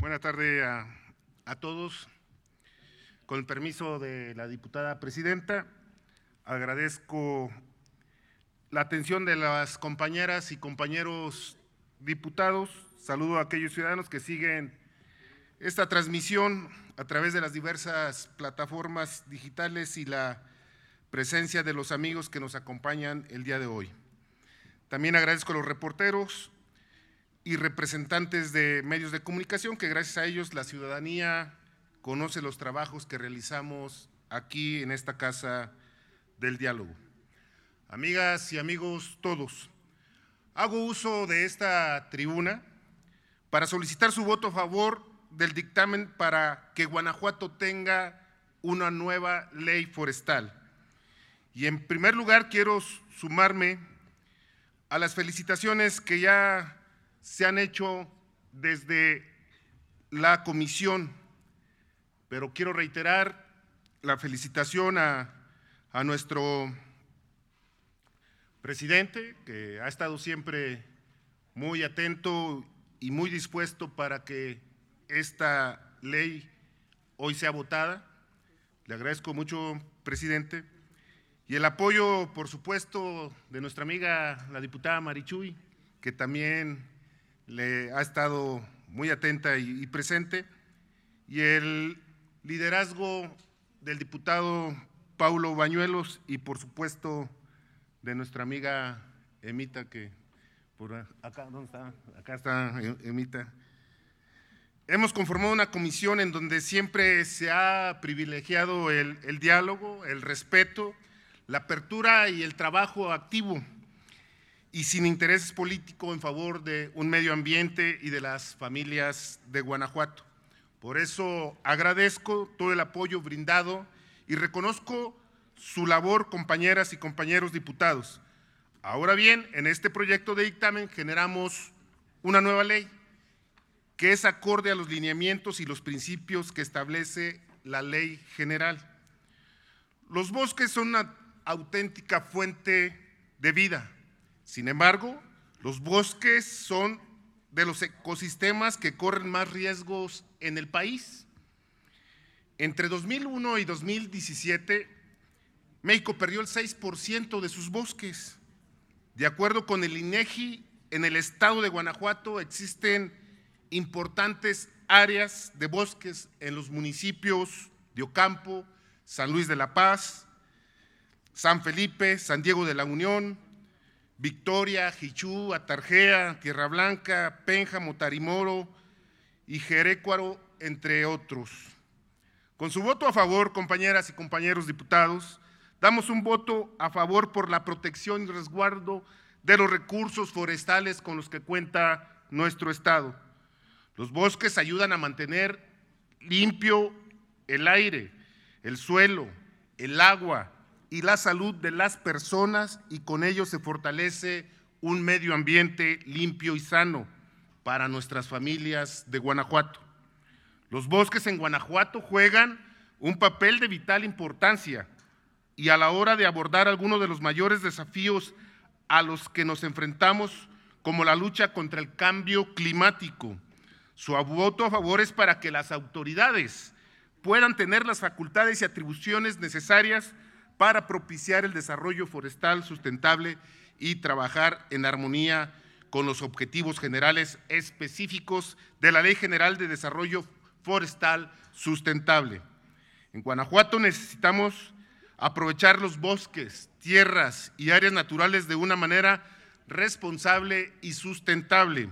Buenas tardes a todos. Con el permiso de la diputada presidenta, agradezco la atención de las compañeras y compañeros diputados. Saludo a aquellos ciudadanos que siguen esta transmisión a través de las diversas plataformas digitales y la presencia de los amigos que nos acompañan el día de hoy. También agradezco a los reporteros y representantes de medios de comunicación, que gracias a ellos la ciudadanía conoce los trabajos que realizamos aquí en esta Casa del Diálogo. Amigas y amigos todos, hago uso de esta tribuna para solicitar su voto a favor del dictamen para que Guanajuato tenga una nueva ley forestal. Y en primer lugar quiero sumarme a las felicitaciones que ya se han hecho desde la comisión, pero quiero reiterar la felicitación a nuestro presidente, que ha estado siempre muy atento y muy dispuesto para que esta ley hoy sea votada. Le agradezco mucho, presidente, y el apoyo, por supuesto, de nuestra amiga, la diputada Marichuy, que también le ha estado muy atenta y presente, y el liderazgo del diputado Paulo Bañuelos y, por supuesto, de nuestra amiga Emita, que por acá, ¿dónde está? Acá está Emita. Hemos conformado una comisión en donde siempre se ha privilegiado el diálogo, el respeto, la apertura y el trabajo activo y sin intereses políticos en favor de un medio ambiente y de las familias de Guanajuato. Por eso agradezco todo el apoyo brindado y reconozco su labor, compañeras y compañeros diputados. Ahora bien, en este proyecto de dictamen generamos una nueva ley que es acorde a los lineamientos y los principios que establece la ley general. Los bosques son una auténtica fuente de vida. Sin embargo, los bosques son de los ecosistemas que corren más riesgos en el país. Entre 2001 y 2017, México perdió el 6% de sus bosques. De acuerdo con el INEGI, en el estado de Guanajuato existen importantes áreas de bosques en los municipios de Ocampo, San Luis de la Paz, San Felipe, San Diego de la Unión, Victoria, Jichú, Atarjea, Tierra Blanca, Pénjamo, Tarimoro y Jerécuaro, entre otros. Con su voto a favor, compañeras y compañeros diputados, damos un voto a favor por la protección y resguardo de los recursos forestales con los que cuenta nuestro estado. Los bosques ayudan a mantener limpio el aire, el suelo, el agua y la salud de las personas, y con ello se fortalece un medio ambiente limpio y sano para nuestras familias de Guanajuato. Los bosques en Guanajuato juegan un papel de vital importancia y a la hora de abordar algunos de los mayores desafíos a los que nos enfrentamos, como la lucha contra el cambio climático. Su voto a favor es para que las autoridades puedan tener las facultades y atribuciones necesarias para propiciar el desarrollo forestal sustentable y trabajar en armonía con los objetivos generales específicos de la Ley General de Desarrollo Forestal Sustentable. En Guanajuato necesitamos aprovechar los bosques, tierras y áreas naturales de una manera responsable y sustentable.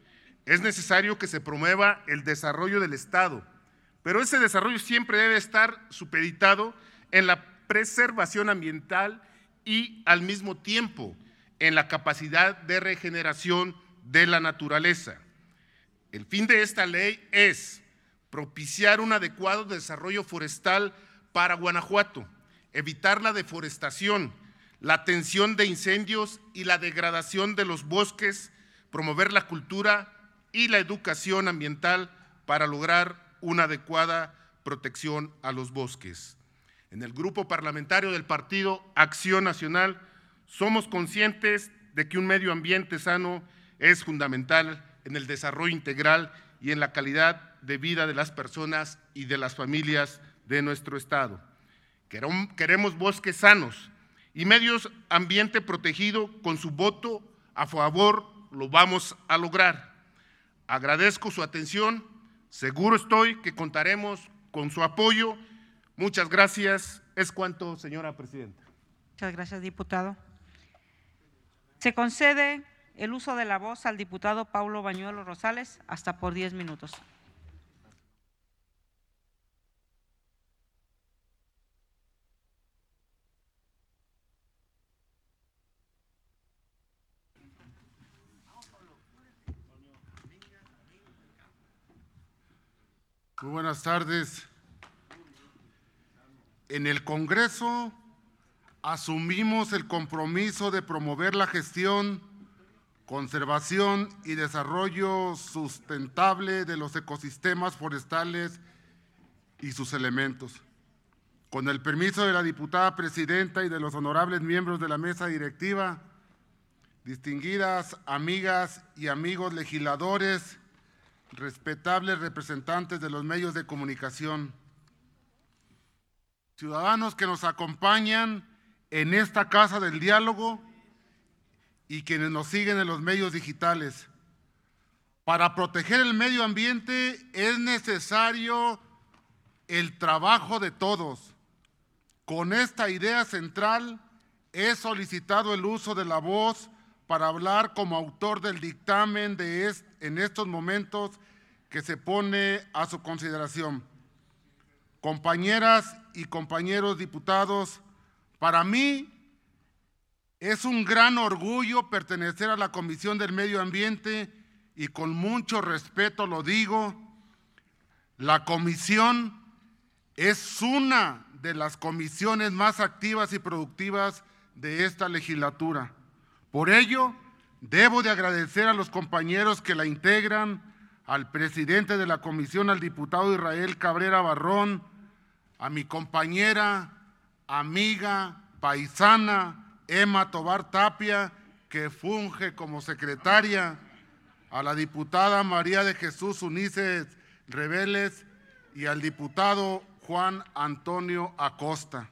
Es necesario que se promueva el desarrollo del Estado, pero ese desarrollo siempre debe estar supeditado en la preservación ambiental y al mismo tiempo en la capacidad de regeneración de la naturaleza. El fin de esta ley es propiciar un adecuado desarrollo forestal para Guanajuato, evitar la deforestación, la atención de incendios y la degradación de los bosques, promover la cultura y la educación ambiental para lograr una adecuada protección a los bosques. En el grupo parlamentario del Partido Acción Nacional somos conscientes de que un medio ambiente sano es fundamental en el desarrollo integral y en la calidad de vida de las personas y de las familias de nuestro estado. Queremos bosques sanos y medio ambiente protegido. Con su voto a favor lo vamos a lograr. Agradezco su atención. Seguro estoy que contaremos con su apoyo. Muchas gracias. Es cuanto, señora presidenta. Muchas gracias, diputado. Se concede el uso de la voz al diputado Paulo Bañuelos Rosales hasta por 10 minutos. Muy buenas tardes. En el Congreso asumimos el compromiso de promover la gestión, conservación y desarrollo sustentable de los ecosistemas forestales y sus elementos. Con el permiso de la diputada presidenta y de los honorables miembros de la mesa directiva, distinguidas amigas y amigos legisladores, respetables representantes de los medios de comunicación, ciudadanos que nos acompañan en esta Casa del Diálogo y quienes nos siguen en los medios digitales. Para proteger el medio ambiente es necesario el trabajo de todos. Con esta idea central he solicitado el uso de la voz para hablar como autor del dictamen en estos momentos que se pone a su consideración. Compañeras y compañeros diputados, para mí es un gran orgullo pertenecer a la Comisión del Medio Ambiente y con mucho respeto lo digo, la comisión es una de las comisiones más activas y productivas de esta legislatura. Por ello, debo de agradecer a los compañeros que la integran, al presidente de la comisión, al diputado Israel Cabrera Barrón, a mi compañera, amiga, paisana, Emma Tobar Tapia, que funge como secretaria, a la diputada María de Jesús Uníces Reveles y al diputado Juan Antonio Acosta.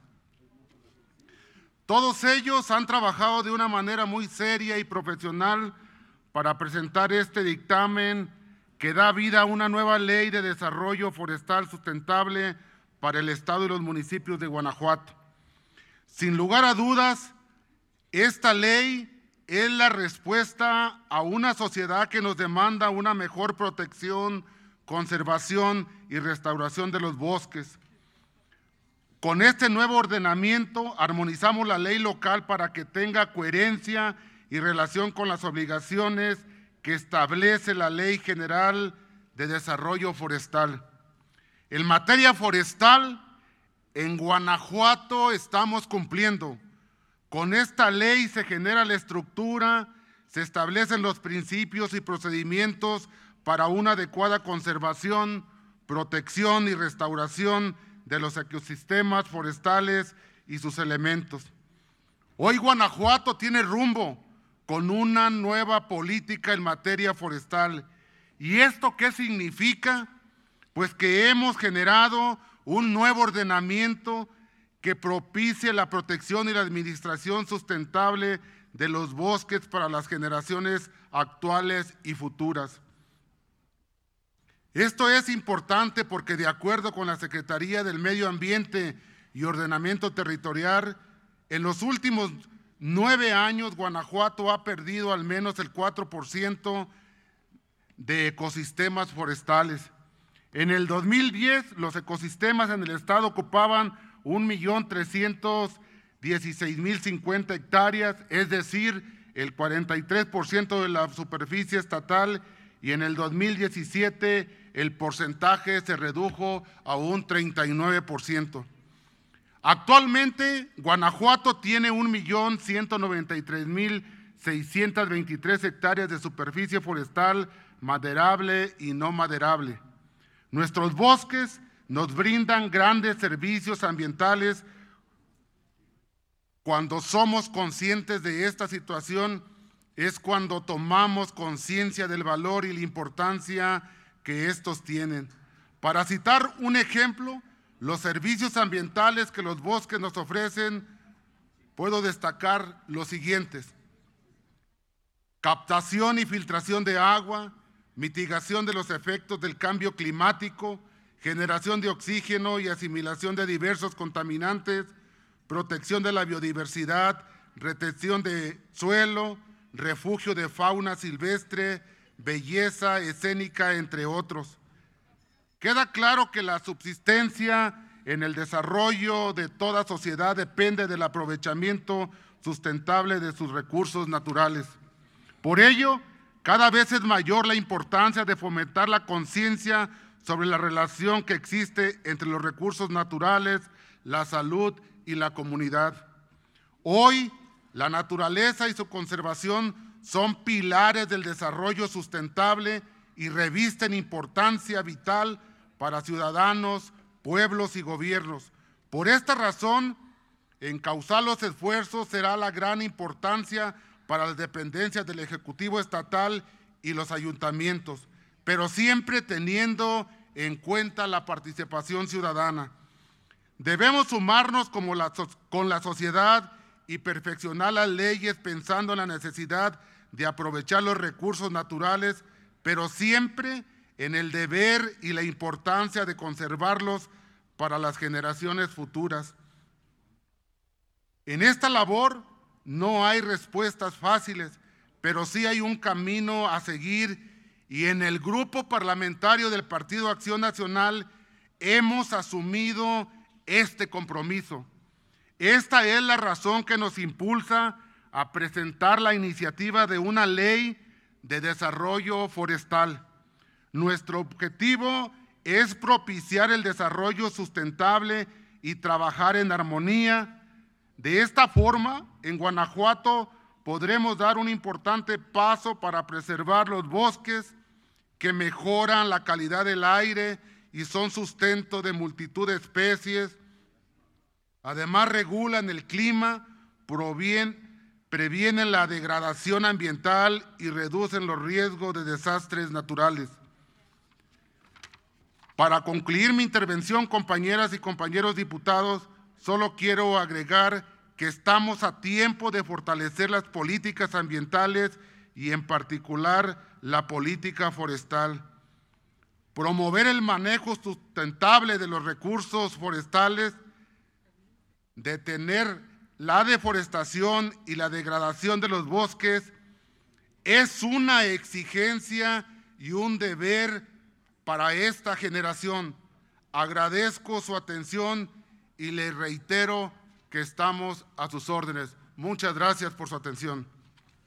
Todos ellos han trabajado de una manera muy seria y profesional para presentar este dictamen que da vida a una nueva ley de desarrollo forestal sustentable para el Estado y los municipios de Guanajuato. Sin lugar a dudas, esta ley es la respuesta a una sociedad que nos demanda una mejor protección, conservación y restauración de los bosques. Con este nuevo ordenamiento armonizamos la ley local para que tenga coherencia y relación con las obligaciones que establece la Ley General de Desarrollo Forestal. En materia forestal, en Guanajuato estamos cumpliendo. Con esta ley se genera la estructura, se establecen los principios y procedimientos para una adecuada conservación, protección y restauración de los ecosistemas forestales y sus elementos. Hoy Guanajuato tiene rumbo con una nueva política en materia forestal. ¿Y esto qué significa? Pues que hemos generado un nuevo ordenamiento que propicie la protección y la administración sustentable de los bosques para las generaciones actuales y futuras. Esto es importante porque, de acuerdo con la Secretaría del Medio Ambiente y Ordenamiento Territorial, en los últimos 9 años Guanajuato ha perdido al menos el 4% de ecosistemas forestales. En el 2010, los ecosistemas en el estado ocupaban 1.316.050 hectáreas, es decir, el 43% de la superficie estatal, y en el 2017 el porcentaje se redujo a un 39%. Actualmente, Guanajuato tiene 1.193.623 hectáreas de superficie forestal maderable y no maderable. Nuestros bosques nos brindan grandes servicios ambientales. Cuando somos conscientes de esta situación, es cuando tomamos conciencia del valor y la importancia que estos tienen. Para citar un ejemplo, los servicios ambientales que los bosques nos ofrecen, puedo destacar los siguientes: captación y filtración de agua, mitigación de los efectos del cambio climático, generación de oxígeno y asimilación de diversos contaminantes, protección de la biodiversidad, retención de suelo, refugio de fauna silvestre, belleza escénica, entre otros. Queda claro que la subsistencia en el desarrollo de toda sociedad depende del aprovechamiento sustentable de sus recursos naturales. Por ello, cada vez es mayor la importancia de fomentar la conciencia sobre la relación que existe entre los recursos naturales, la salud y la comunidad. Hoy, la naturaleza y su conservación son pilares del desarrollo sustentable y revisten importancia vital para ciudadanos, pueblos y gobiernos. Por esta razón, encauzar los esfuerzos será la gran importancia para las dependencias del Ejecutivo Estatal y los ayuntamientos, pero siempre teniendo en cuenta la participación ciudadana. Debemos sumarnos con la sociedad y perfeccionar las leyes pensando en la necesidad de aprovechar los recursos naturales, pero siempre en el deber y la importancia de conservarlos para las generaciones futuras. En esta labor no hay respuestas fáciles, pero sí hay un camino a seguir, y en el grupo parlamentario del Partido Acción Nacional hemos asumido este compromiso. Esta es la razón que nos impulsa a presentar la iniciativa de una ley de desarrollo forestal. Nuestro objetivo es propiciar el desarrollo sustentable y trabajar en armonía. De esta forma, en Guanajuato podremos dar un importante paso para preservar los bosques que mejoran la calidad del aire y son sustento de multitud de especies. Además, regulan el clima, previenen la degradación ambiental y reducen los riesgos de desastres naturales. Para concluir mi intervención, compañeras y compañeros diputados, solo quiero agregar que estamos a tiempo de fortalecer las políticas ambientales y en particular la política forestal. Promover el manejo sustentable de los recursos forestales, detener la deforestación y la degradación de los bosques es una exigencia y un deber para esta generación. Agradezco su atención y le reitero que estamos a sus órdenes. Muchas gracias por su atención.